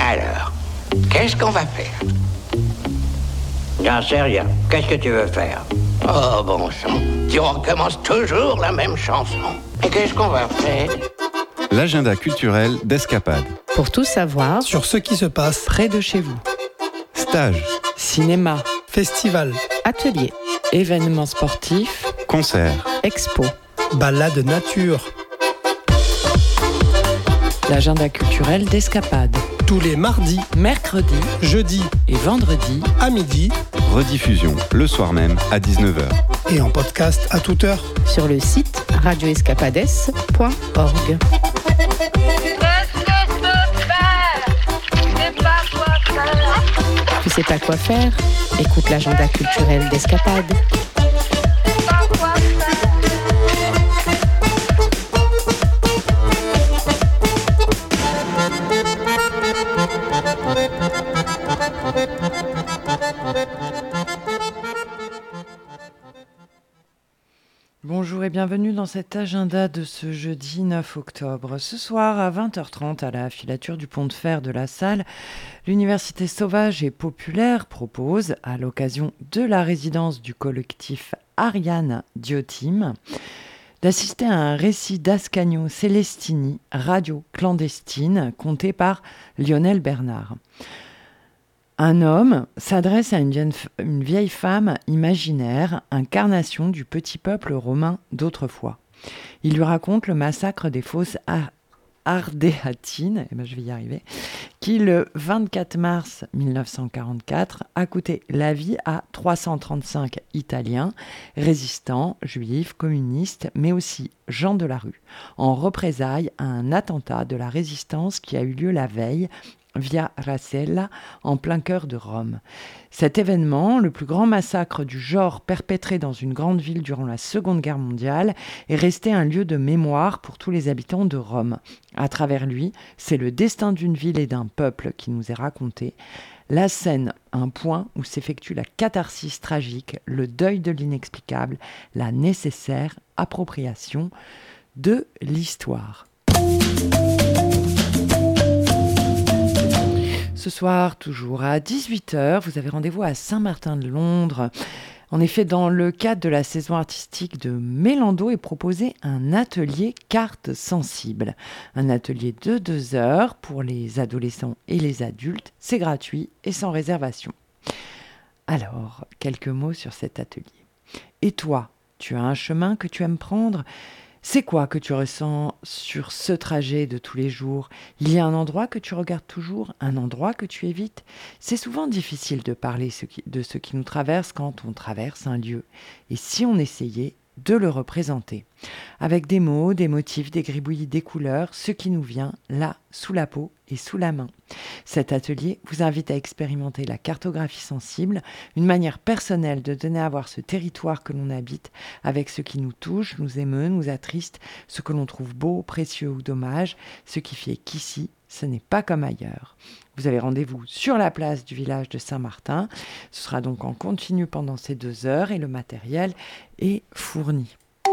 Alors, qu'est-ce qu'on va faire? J'en sais rien. Qu'est-ce que tu veux faire? Oh, bon sang, tu recommences toujours la même chanson. Et qu'est-ce qu'on va faire? L'agenda culturel d'Escapade. Pour tout savoir sur ce qui se passe près de chez vous. Stage, Cinéma, festival, atelier, événements sportifs, concert, expo. balade nature, L'agenda culturel d'Escapade. tous les mardis, Mercredi jeudis et vendredi à midi rediffusion le soir même à 19h. et en podcast à toute heure. sur le site radioescapades.org. Tu sais pas quoi faire? Écoute l'agenda culturel d'Escapade. Bonjour et bienvenue dans cet agenda de ce jeudi 9 octobre. Ce soir à 20h30 à la filature du pont de fer de la Salle, l'Université sauvage et populaire propose, à l'occasion de la résidence du collectif Ariane Diotim, d'assister à un récit d'Ascanio Celestini, radio clandestine, conté par Lionel Bernard. Un homme s'adresse à une vieille femme imaginaire, incarnation du petit peuple romain d'autrefois. Il lui raconte le massacre des fosses ardéatines, je vais y arriver, qui le 24 mars 1944 a coûté la vie à 335 Italiens, résistants, juifs, communistes, mais aussi gens de la rue, en représailles à un attentat de la résistance qui a eu lieu la veille Via Rasella, en plein cœur de Rome. Cet événement, le plus grand massacre du genre perpétré dans une grande ville durant la Seconde Guerre mondiale, est resté un lieu de mémoire pour tous les habitants de Rome. À travers lui, c'est le destin d'une ville et d'un peuple qui nous est raconté. La scène, un point où s'effectue la catharsis tragique, le deuil de l'inexplicable, la nécessaire appropriation de l'histoire. Ce soir, toujours à 18h, vous avez rendez-vous à Saint-Martin-de-Londres. En effet, dans le cadre de la saison artistique de Mélando est proposé un atelier cartes sensibles. Un atelier de 2 heures pour les adolescents et les adultes. C'est gratuit et sans réservation. Alors, quelques mots sur cet atelier. Et toi, tu as un chemin que tu aimes prendre ? C'est quoi que tu ressens sur ce trajet de tous les jours? Il y a un endroit que tu regardes toujours, un endroit que tu évites? C'est souvent difficile de parler de ce qui nous traverse quand on traverse un lieu. Et si on essayait de le représenter? Avec des mots, des motifs, des gribouillis, des couleurs, ce qui nous vient là, sous la peau et sous la main. Cet atelier vous invite à expérimenter la cartographie sensible, une manière personnelle de donner à voir ce territoire que l'on habite avec ce qui nous touche, nous émeut, nous attriste, ce que l'on trouve beau, précieux ou dommage, ce qui fait qu'ici, ce n'est pas comme ailleurs. Vous avez rendez-vous sur la place du village de Saint-Martin. Ce sera donc en continu pendant ces 2 heures et le matériel est fourni.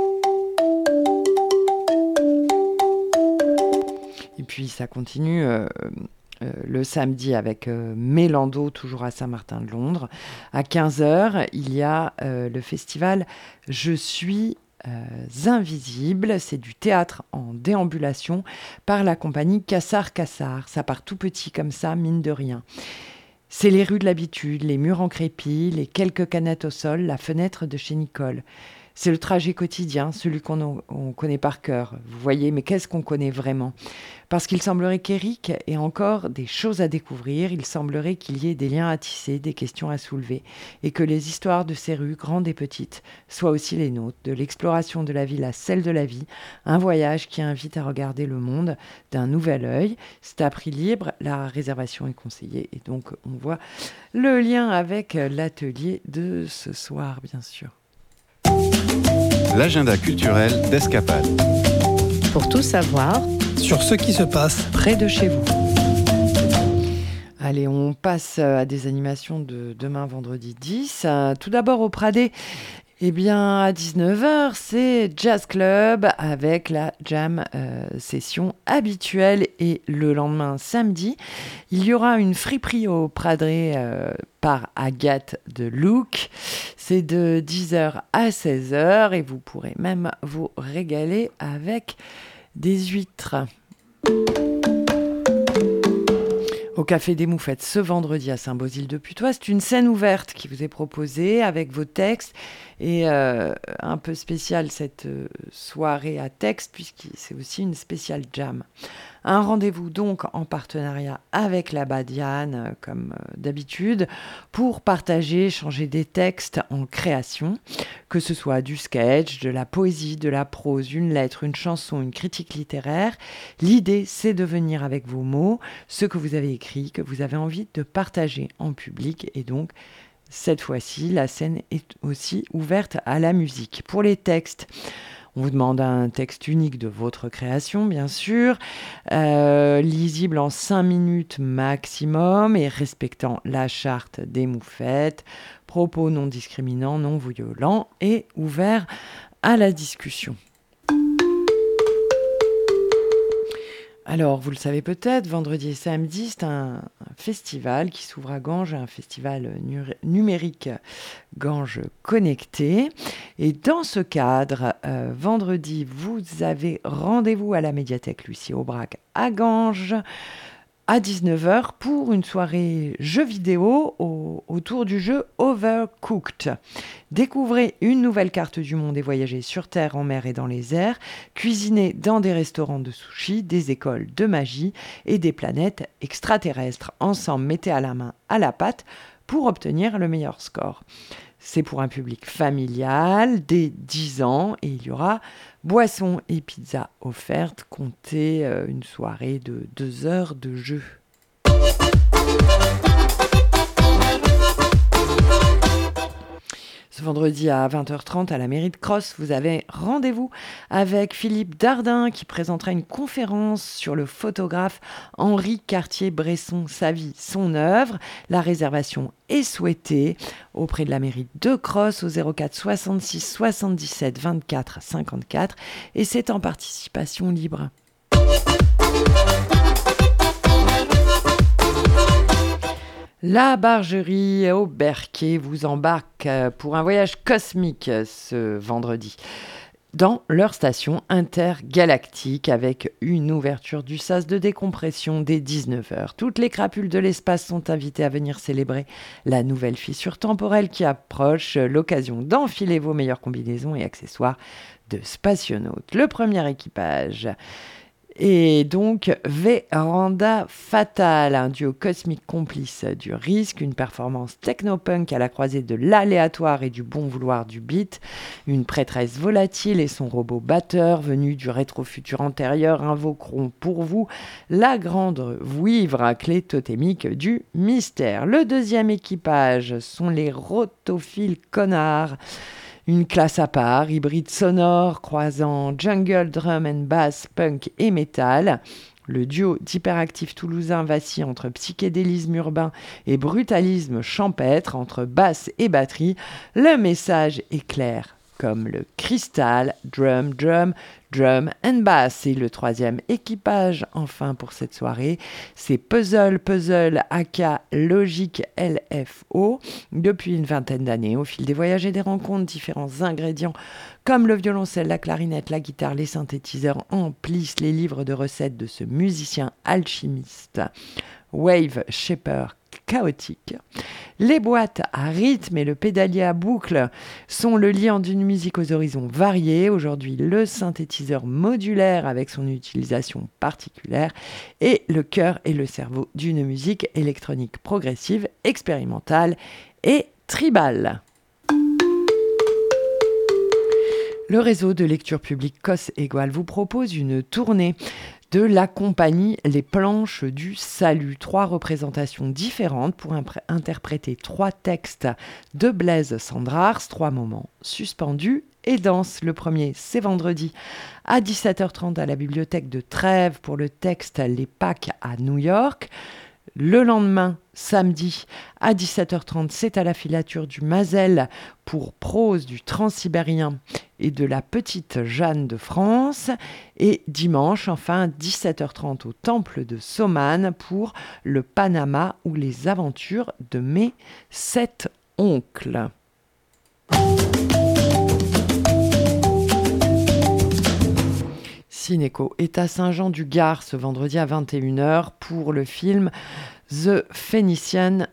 Et puis ça continue le samedi avec Mélando, toujours à Saint-Martin-de-Londres. À 15h, il y a le festival Je suis invisible. C'est du théâtre en déambulation par la compagnie Cassard-Cassard. Ça part tout petit comme ça, mine de rien. C'est les rues de l'habitude, les murs en crépi, les quelques canettes au sol, la fenêtre de chez Nicole. C'est le trajet quotidien, celui qu'on connaît par cœur. Vous voyez, mais qu'est-ce qu'on connaît vraiment? Parce qu'il semblerait qu'Éric ait encore des choses à découvrir, il semblerait qu'il y ait des liens à tisser, des questions à soulever, et que les histoires de ces rues, grandes et petites, soient aussi les nôtres, de l'exploration de la ville à celle de la vie, un voyage qui invite à regarder le monde d'un nouvel œil. C'est à prix libre, la réservation est conseillée, et donc on voit le lien avec l'atelier de ce soir, bien sûr. L'agenda culturel d'Escapade. Pour tout savoir sur ce qui se passe près de chez vous. Allez, on passe à des animations de demain, vendredi 10. Tout d'abord au Pradé, Eh bien, à 19h, c'est Jazz Club avec la jam session habituelle. Et le lendemain, samedi, il y aura une friperie au Pradré par Agathe de Luc. C'est de 10h à 16h et vous pourrez même vous régaler avec des huîtres. Au Café des Moufettes, ce vendredi à Saint-Bosile-de-Putois, c'est une scène ouverte qui vous est proposée avec vos textes et un peu spéciale cette soirée à texte puisque c'est aussi une spéciale jam. Un rendez-vous donc en partenariat avec la Badiane, comme d'habitude, pour partager, changer des textes en création, que ce soit du sketch, de la poésie, de la prose, une lettre, une chanson, une critique littéraire. L'idée, c'est de venir avec vos mots, ce que vous avez écrit, que vous avez envie de partager en public. Et donc, cette fois-ci, la scène est aussi ouverte à la musique. Pour les textes, on vous demande un texte unique de votre création, bien sûr, lisible en 5 minutes maximum et respectant la charte des moufettes, propos non discriminants, non violents et ouvert à la discussion. Alors, vous le savez peut-être, vendredi et samedi, c'est un festival qui s'ouvre à Ganges, un festival numérique Ganges Connecté. Et dans ce cadre, vendredi, vous avez rendez-vous à la médiathèque Lucie Aubrac à Ganges à 19h pour une soirée jeux vidéo autour du jeu Overcooked. Découvrez une nouvelle carte du monde et voyagez sur Terre, en mer et dans les airs. Cuisinez dans des restaurants de sushi, des écoles de magie et des planètes extraterrestres. Ensemble, mettez à la main à la pâte pour obtenir le meilleur score. C'est pour un public familial dès 10 ans et il y aura boissons et pizzas offertes. Comptez une soirée de 2 heures de jeu. Ce vendredi à 20h30 à la mairie de Cross, vous avez rendez-vous avec Philippe Dardin qui présentera une conférence sur le photographe Henri Cartier-Bresson, sa vie, son œuvre. La réservation est souhaitée auprès de la mairie de Cross au 04 66 77 24 54 et c'est en participation libre. La Bargerie au Berquet vous embarque pour un voyage cosmique ce vendredi dans leur station intergalactique avec une ouverture du sas de décompression dès 19h. Toutes les crapules de l'espace sont invitées à venir célébrer la nouvelle fissure temporelle qui approche, l'occasion d'enfiler vos meilleures combinaisons et accessoires de spationautes. Le premier équipage et donc Véranda Fatale, un duo cosmique complice du risque, une performance technopunk à la croisée de l'aléatoire et du bon vouloir du beat, une prêtresse volatile et son robot batteur venus du rétro-futur antérieur invoqueront pour vous la grande vouivre à clé totémique du mystère. Le deuxième équipage sont les rotophiles connards. Une classe à part, hybride sonore, croisant jungle, drum and bass, punk et metal. Le duo d'hyperactifs toulousains vacille entre psychédélisme urbain et brutalisme champêtre, entre basse et batterie. Le message est clair, comme le cristal, drum, drum, drum and bass. Et le troisième équipage, enfin pour cette soirée, c'est Puzzle aka Logic LFO. Depuis une vingtaine d'années, au fil des voyages et des rencontres, différents ingrédients comme le violoncelle, la clarinette, la guitare, les synthétiseurs emplissent les livres de recettes de ce musicien alchimiste. Wave shaper chaotique. Les boîtes à rythme et le pédalier à boucle sont le lien d'une musique aux horizons variés. Aujourd'hui, le synthétiseur modulaire avec son utilisation particulière et le cœur et le cerveau d'une musique électronique progressive, expérimentale et tribale. Le réseau de lecture publique COS Égual vous propose une tournée de la compagnie Les Planches du Salut. 3 représentations différentes pour interpréter 3 textes de Blaise Cendrars, 3 moments suspendus et denses. Le premier, c'est vendredi à 17h30 à la bibliothèque de Trèves pour le texte Les Pâques à New York. Le lendemain, samedi, à 17h30, c'est à la filature du Mazel pour prose du Transsibérien et de la Petite Jeanne de France. Et dimanche, enfin, 17h30 au Temple de Soman pour le Panama ou les aventures de mes 7 oncles. Cinéco est à Saint-Jean-du-Gard ce vendredi à 21h pour le film The Phoenician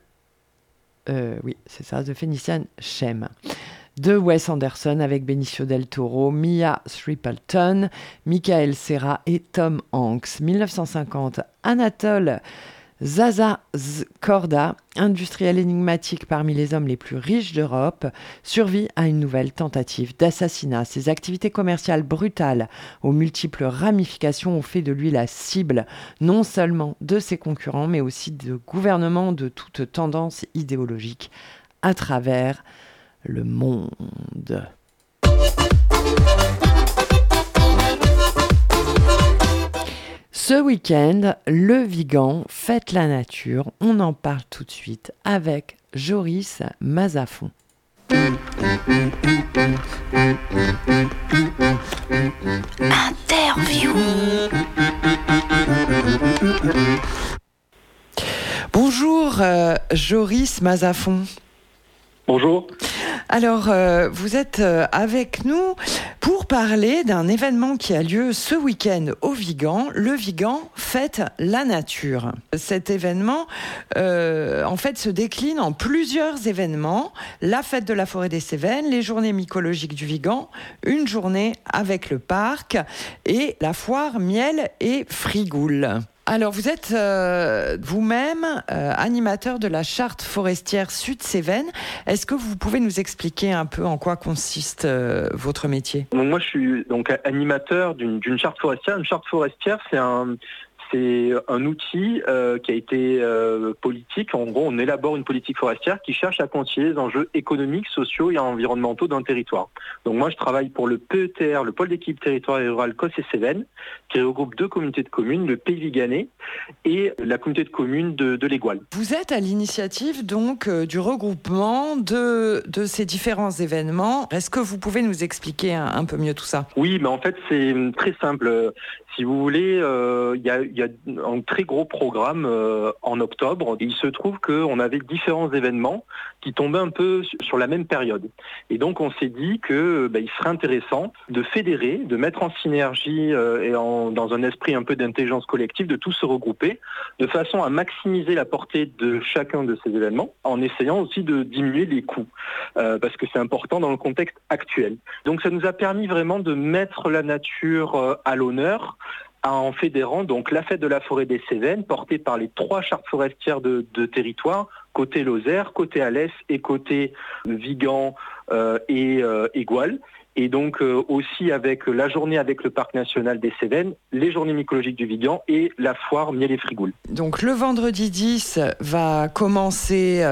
Shem de Wes Anderson avec Benicio del Toro, Mia Stapleton, Michael Cera et Tom Hanks. 1950, Anatole Zaza-Korda, industriel énigmatique parmi les hommes les plus riches d'Europe, survit à une nouvelle tentative d'assassinat. Ses activités commerciales brutales aux multiples ramifications ont fait de lui la cible non seulement de ses concurrents, mais aussi de gouvernements de toute tendance idéologique à travers le monde. Ce week-end, le Vigan fête la nature. On en parle tout de suite avec Joris Mazafon. Interview. Bonjour Joris Mazafon. Bonjour. Alors, vous êtes avec nous pour parler d'un événement qui a lieu ce week-end au Vigan. Le Vigan fête la nature. Cet événement, en fait, se décline en plusieurs événements. La fête de la forêt des Cévennes, les journées mycologiques du Vigan, une journée avec le parc et la foire miel et frigoule. Alors, vous êtes vous-même animateur de la charte forestière Sud-Cévennes. Est-ce que vous pouvez nous expliquer un peu en quoi consiste votre métier ? Donc moi, je suis donc animateur d'une charte forestière. Une charte forestière, c'est un outil qui a été politique. En gros, on élabore une politique forestière qui cherche à concilier les enjeux économiques, sociaux et environnementaux d'un territoire. Donc moi, je travaille pour le PETR, le pôle d'équipe territoire et rural Causse-et-Cévennes, qui regroupe 2 communautés de communes, le Pays Viganais et la communauté de communes de l'Égoile. Vous êtes à l'initiative donc du regroupement de ces différents événements. Est-ce que vous pouvez nous expliquer un peu mieux tout ça ? Oui, mais en fait, c'est très simple. Si vous voulez, il y a un très gros programme en octobre. Il se trouve qu'on avait différents événements qui tombaient un peu sur la même période. Et donc on s'est dit que il serait intéressant de fédérer, de mettre en synergie et dans un esprit un peu d'intelligence collective, de tous se regrouper, de façon à maximiser la portée de chacun de ces événements, en essayant aussi de diminuer les coûts, parce que c'est important dans le contexte actuel. Donc ça nous a permis vraiment de mettre la nature à l'honneur, en fédérant donc la fête de la forêt des Cévennes, portée par les 3 chartes forestières de territoire, côté Lozère, côté Alès et côté Vigan et Égoile. Et donc aussi avec la journée avec le Parc national des Cévennes, les journées mycologiques du Vigan et la foire miel et frigoule. Donc le vendredi 10 va commencer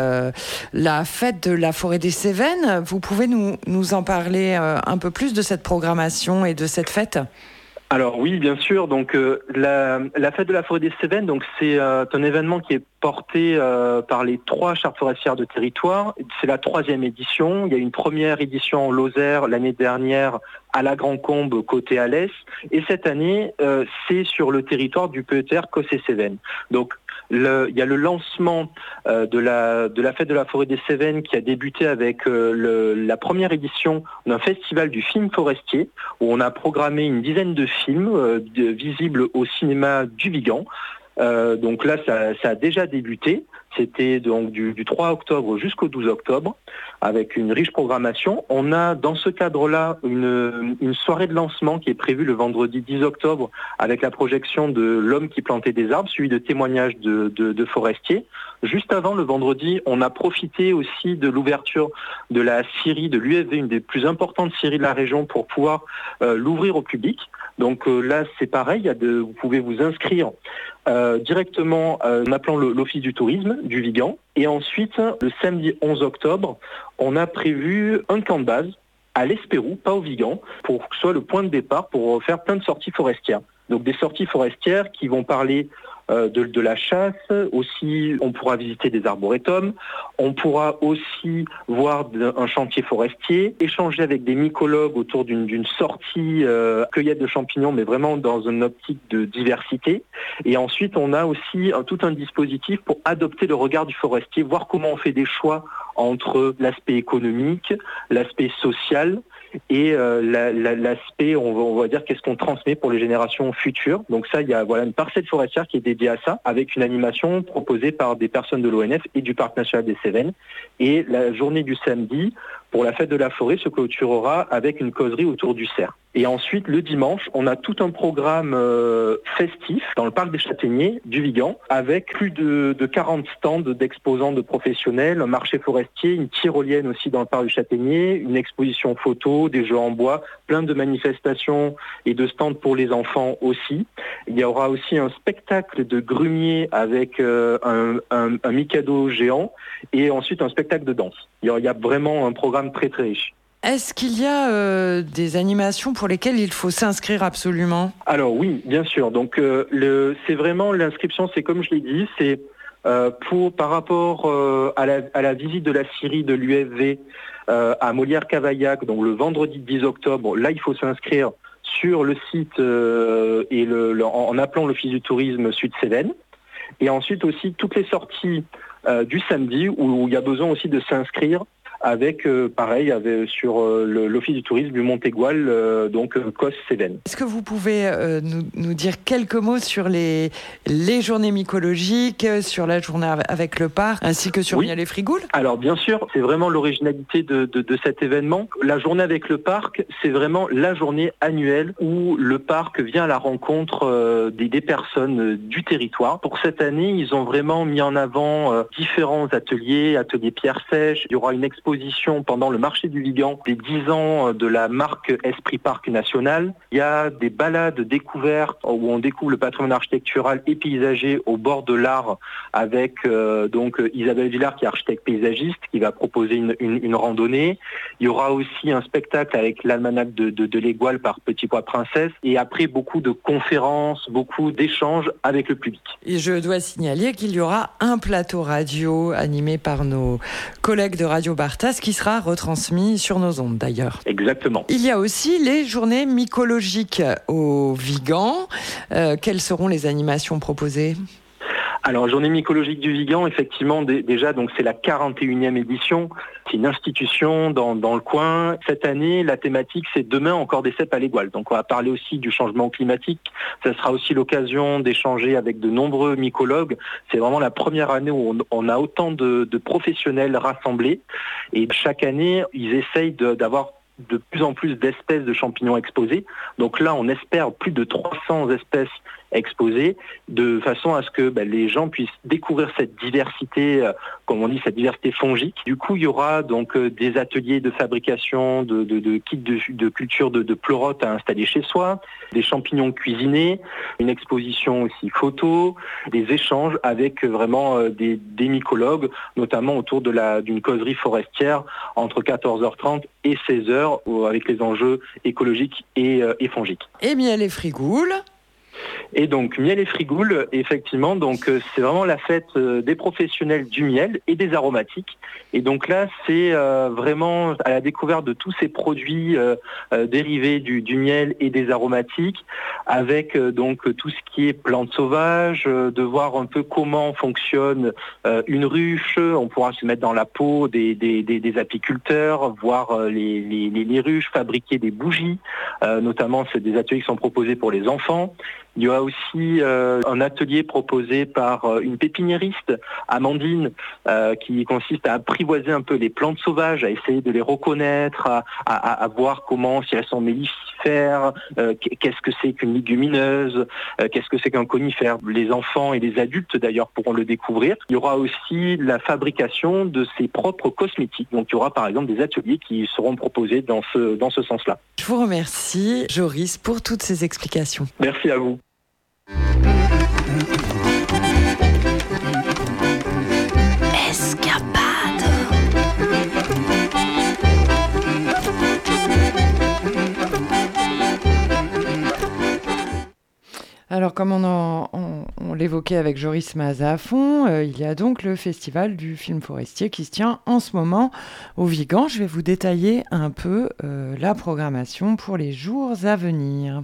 la fête de la forêt des Cévennes. Vous pouvez nous en parler un peu plus de cette programmation et de cette fête ? Alors oui, bien sûr. Donc la fête de la forêt des Cévennes, donc c'est un événement qui est porté par les 3 chartes forestières de territoire. C'est la 3e édition. Il y a une première édition en Lozère l'année dernière à la Grand-Combe côté Alès. Et cette année, c'est sur le territoire du PETR Causse-et-Cévennes. Donc il y a le lancement de la fête de la forêt des Cévennes qui a débuté avec la première édition d'un festival du film forestier où on a programmé une dizaine de films visibles au cinéma du Vigan. Donc là, ça a déjà débuté. C'était donc du 3 octobre jusqu'au 12 octobre, avec une riche programmation. On a dans ce cadre-là une soirée de lancement qui est prévue le vendredi 10 octobre avec la projection de L'homme qui plantait des arbres, suivi de témoignages de forestiers. Juste avant, le vendredi, on a profité aussi de l'ouverture de la scierie, de l'UFV, une des plus importantes scieries de la région, pour pouvoir l'ouvrir au public. Donc là, c'est pareil, vous pouvez vous inscrire directement en appelant l'Office du tourisme du Vigan. Et ensuite, le samedi 11 octobre, on a prévu un camp de base à l'Espérou, pas au Vigan, pour que ce soit le point de départ pour faire plein de sorties forestières. Donc des sorties forestières qui vont parler de la chasse. Aussi, on pourra visiter des arboretums. On pourra aussi voir un chantier forestier, échanger avec des mycologues autour d'une sortie cueillette de champignons, mais vraiment dans une optique de diversité. Et ensuite, on a aussi tout un dispositif pour adopter le regard du forestier, voir comment on fait des choix entre l'aspect économique, l'aspect social et l'aspect, on va dire, qu'est-ce qu'on transmet pour les générations futures. Donc ça, il y a une parcelle forestière qui est dédiée à ça, avec une animation proposée par des personnes de l'ONF et du Parc national des Cévennes. Et la journée du samedi, pour la fête de la forêt, se clôturera avec une causerie autour du cerf. Et ensuite, le dimanche, on a tout un programme festif dans le parc des Châtaigniers du Vigan, avec plus de 40 stands d'exposants de professionnels, un marché forestier, une tyrolienne aussi dans le parc du Châtaignier, une exposition photo, des jeux en bois, plein de manifestations et de stands pour les enfants aussi. Il y aura aussi un spectacle de grumier avec un Mikado géant et ensuite un spectacle de danse. Il y a vraiment un programme très très riche. Est-ce qu'il y a des animations pour lesquelles il faut s'inscrire absolument ? Alors oui, bien sûr. Donc c'est vraiment l'inscription, c'est comme je l'ai dit, c'est par rapport à la visite de la scierie de l'UFV à Molière-Cavaillac, donc le vendredi 10 octobre. Là, il faut s'inscrire sur le site en appelant l'Office du tourisme Sud-Cévennes. Et ensuite aussi toutes les sorties du samedi où il y a besoin aussi de s'inscrire avec, sur l'Office du tourisme du Montégoal, donc Cos-Cévennes. Est-ce que vous pouvez nous dire quelques mots sur les journées mycologiques, sur la journée avec le parc, ainsi que sur Miel et Frigoules ? Alors bien sûr, c'est vraiment l'originalité de cet événement. La journée avec le parc, c'est vraiment la journée annuelle où le parc vient à la rencontre des personnes du territoire. Pour cette année, ils ont vraiment mis en avant différents ateliers pierre sèche. Il y aura une exposition pendant le marché du Vigan des 10 ans de la marque Esprit Parc National. Il y a des balades découvertes où on découvre le patrimoine architectural et paysager au bord de l'Ar avec Isabelle Villard qui est architecte paysagiste qui va proposer une randonnée. Il y aura aussi un spectacle avec l'almanach de l'Égoile par Petit Pois Princesse et après beaucoup de conférences, beaucoup d'échanges avec le public. Et je dois signaler qu'il y aura un plateau radio animé par nos collègues de Radio Bartas qui sera retransmis sur nos ondes d'ailleurs. Exactement. Il y a aussi les journées mycologiques au Vigan. Quelles seront les animations proposées ? Alors, Journée mycologique du Vigan, effectivement, déjà, donc c'est la 41e édition. C'est une institution dans le coin. Cette année, la thématique, c'est Demain encore des cèpes à l'Égoile. Donc, on va parler aussi du changement climatique. Ça sera aussi l'occasion d'échanger avec de nombreux mycologues. C'est vraiment la première année où on a autant de professionnels rassemblés. Et chaque année, ils essayent d'avoir de plus en plus d'espèces de champignons exposées. Donc là, on espère plus de 300 espèces exposées, de façon à ce que les gens puissent découvrir cette diversité, comme on dit, cette diversité fongique. Du coup, il y aura donc des ateliers de fabrication de kits de culture de pleurotes à installer chez soi, des champignons cuisinés, une exposition aussi photo, des échanges avec vraiment des mycologues, notamment autour d'une causerie forestière entre 14h30 et 16h, avec les enjeux écologiques et fongiques. Et Miel et Frigoules. Et donc Miel et Frigoules, effectivement, donc c'est vraiment la fête des professionnels du miel et des aromatiques. Et donc là, c'est vraiment à la découverte de tous ces produits dérivés du miel et des aromatiques, avec donc tout ce qui est plantes sauvages, de voir un peu comment fonctionne une ruche. On pourra se mettre dans la peau des apiculteurs, voir les ruches, fabriquer des bougies. Notamment, c'est des ateliers qui sont proposés pour les enfants. Il y aura aussi un atelier proposé par une pépiniériste, Amandine, qui consiste à apprivoiser un peu les plantes sauvages, à essayer de les reconnaître, à voir comment, si elles sont mellifères, qu'est-ce que c'est qu'une légumineuse, qu'est-ce que c'est qu'un conifère. Les enfants et les adultes d'ailleurs pourront le découvrir. Il y aura aussi la fabrication de ses propres cosmétiques. Donc il y aura par exemple des ateliers qui seront proposés dans ce sens-là. Je vous remercie, Joris, pour toutes ces explications. Merci à vous. Alors, comme on l'évoquait avec Joris Mazafon, il y a donc le festival du film forestier qui se tient en ce moment au Vigan. Je vais vous détailler un peu la programmation pour les jours à venir.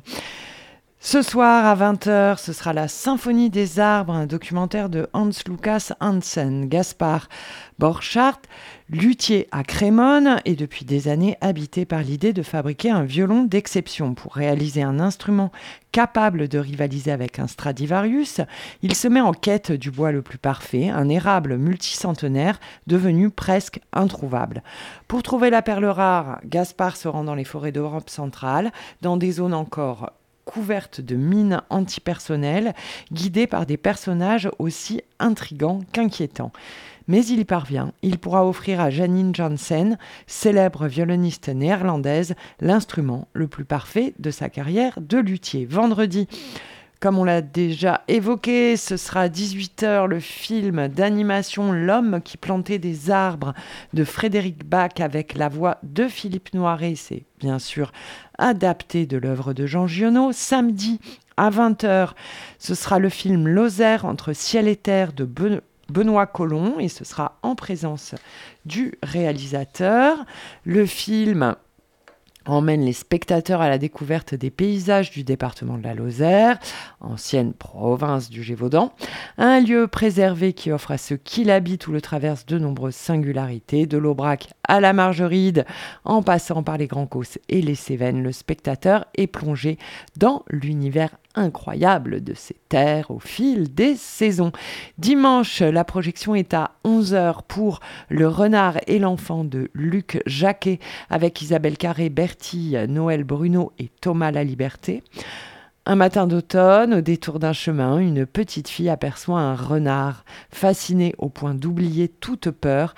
Ce soir à 20h, ce sera la Symphonie des arbres, un documentaire de Hans Lukas Hansen. Gaspard Borchardt, luthier à Crémone, est depuis des années habité par l'idée de fabriquer un violon d'exception. Pour réaliser un instrument capable de rivaliser avec un Stradivarius, il se met en quête du bois le plus parfait, un érable multicentenaire devenu presque introuvable. Pour trouver la perle rare, Gaspard se rend dans les forêts d'Europe centrale, dans des zones encore couverte de mines antipersonnelles, guidée par des personnages aussi intrigants qu'inquiétants. Mais il y parvient. Il pourra offrir à Janine Jansen, célèbre violoniste néerlandaise, l'instrument le plus parfait de sa carrière de luthier. Vendredi, comme on l'a déjà évoqué, ce sera à 18h le film d'animation L'homme qui plantait des arbres de Frédéric Bach avec la voix de Philippe Noiret. C'est bien sûr adapté de l'œuvre de Jean Giono. Samedi à 20h, ce sera le film Lozère entre ciel et terre de Benoît Colomb et ce sera en présence du réalisateur. Le film emmène les spectateurs à la découverte des paysages du département de la Lozère, ancienne province du Gévaudan, un lieu préservé qui offre à ceux qui l'habitent ou le traversent de nombreuses singularités, de l'Aubrac à la Margeride, en passant par les Grands Causses et les Cévennes. Le spectateur est plongé dans l'univers incroyable de ces terres au fil des saisons. Dimanche, la projection est à 11h pour Le Renard et l'Enfant de Luc Jacquet avec Isabelle Carré, Bertille, Noël Bruno et Thomas Laliberté. Un matin d'automne, au détour d'un chemin, une petite fille aperçoit un renard. Fascinée au point d'oublier toute peur,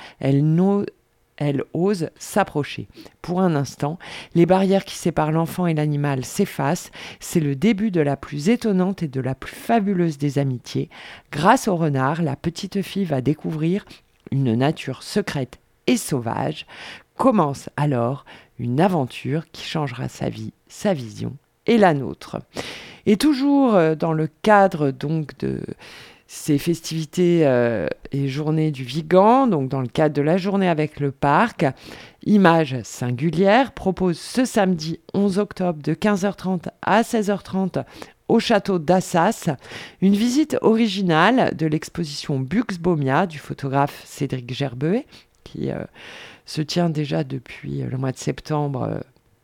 elle ose s'approcher. Pour un instant, les barrières qui séparent l'enfant et l'animal s'effacent. C'est le début de la plus étonnante et de la plus fabuleuse des amitiés. Grâce au renard, la petite fille va découvrir une nature secrète et sauvage. Commence alors une aventure qui changera sa vie, sa vision et la nôtre. Et toujours dans le cadre donc de ces festivités et journées du Vigan, donc dans le cadre de la journée avec le parc, Images singulières propose ce samedi 11 octobre de 15h30 à 16h30 au château d'Assas, une visite originale de l'exposition Buxbaumia du photographe Cédric Gerbehet, qui se tient déjà depuis le mois de septembre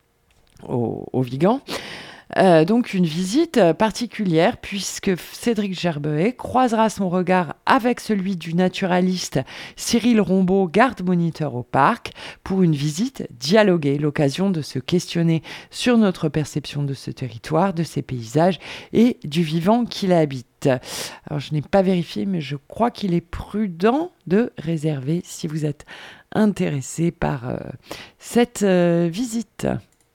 au Vigan. Donc une visite particulière puisque Cédric Gerbehet croisera son regard avec celui du naturaliste Cyril Rombaud, garde-moniteur au parc, pour une visite dialoguée, l'occasion de se questionner sur notre perception de ce territoire, de ses paysages et du vivant qui l'habite. Alors je n'ai pas vérifié, mais je crois qu'il est prudent de réserver si vous êtes intéressé par cette visite.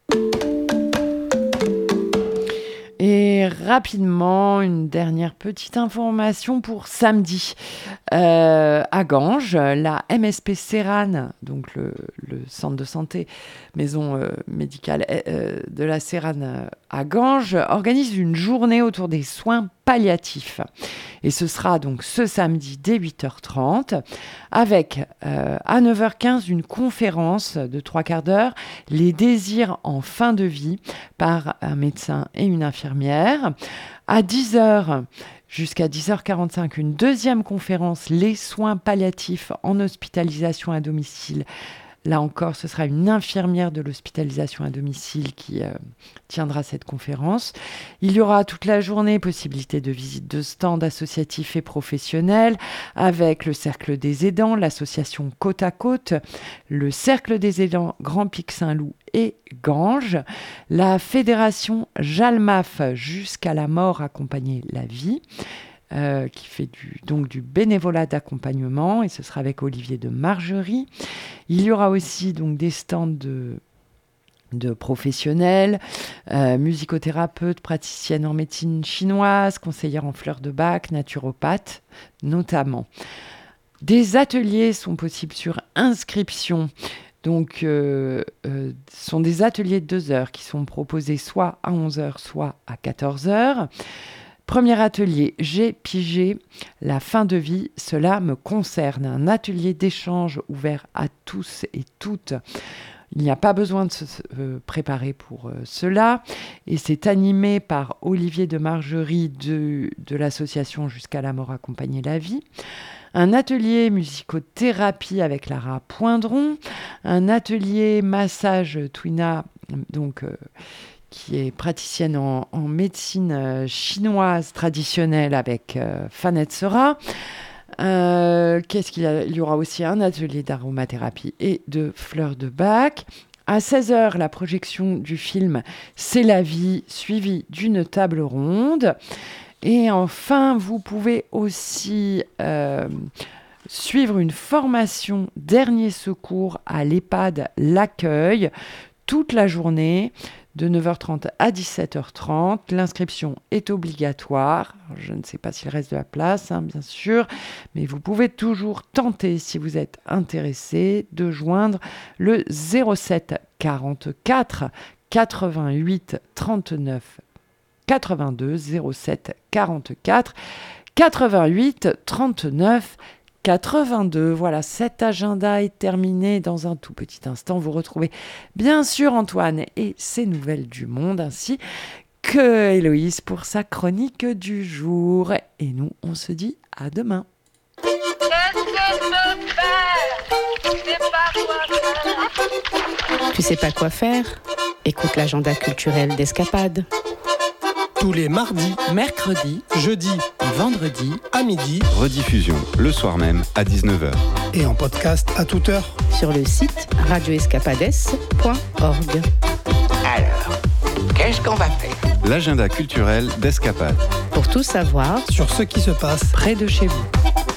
Et rapidement, une dernière petite information pour samedi. À Ganges, la MSP Séranne, donc le centre de santé, maison médicale de la Séranne à Ganges, organise une journée autour des soins palliatifs. Et ce sera donc ce samedi dès 8h30 avec à 9h15 une conférence de 3/4 d'heure, Les désirs en fin de vie, par un médecin et une infirmière. À 10h jusqu'à 10h45, une deuxième conférence, Les soins palliatifs en hospitalisation à domicile. Là encore, ce sera une infirmière de l'hospitalisation à domicile qui tiendra cette conférence. Il y aura toute la journée possibilité de visite de stands associatifs et professionnels avec le Cercle des aidants, l'association Côte à Côte, le Cercle des aidants Grand Pic Saint-Loup et Ganges, la fédération Jalmaf Jusqu'à la mort accompagner la vie, qui fait du bénévolat d'accompagnement, et ce sera avec Olivier de Margerie. Il y aura aussi donc des stands de professionnels, musicothérapeutes, praticiennes en médecine chinoise, conseillères en fleurs de bac, naturopathes notamment. Des ateliers sont possibles sur inscription. Donc, sont des ateliers de 2 heures qui sont proposés soit à 11h, soit à 14h. Premier atelier, j'ai pigé la fin de vie, cela me concerne. Un atelier d'échange ouvert à tous et toutes. Il n'y a pas besoin de se préparer pour cela. Et c'est animé par Olivier de Margerie de l'association Jusqu'à la mort accompagner la vie. Un atelier musicothérapie avec Lara Poindron. Un atelier massage Twina, qui est praticienne en médecine chinoise traditionnelle avec Fanette Sera. Qu'est-ce qu'il y a ? Il y aura aussi un atelier d'aromathérapie et de fleurs de bac. À 16h, la projection du film C'est la vie, suivie d'une table ronde. Et enfin, vous pouvez aussi suivre une formation dernier secours à l'EHPAD L'Accueil toute la journée de 9h30 à 17h30. L'inscription est obligatoire. Alors, je ne sais pas s'il reste de la place, bien sûr, mais vous pouvez toujours tenter, si vous êtes intéressé, de joindre le 07 44 88 39 82 07 44 88 39 82. Voilà, cet agenda est terminé. Dans un tout petit instant, vous retrouvez bien sûr Antoine et ses nouvelles du monde, ainsi que Héloïse pour sa chronique du jour. Et nous, on se dit à demain. Tu sais pas quoi faire ? Écoute l'agenda culturel d'Escapade. Tous les mardis, Mercredi, jeudis et vendredi, à midi Rediffusion le soir même à 19h. et en podcast à toute heure. Sur le site radioescapades.org. Alors, qu'est-ce qu'on va faire? L'agenda culturel d'Escapade. Pour tout savoir, Sur ce qui se passe près de chez vous.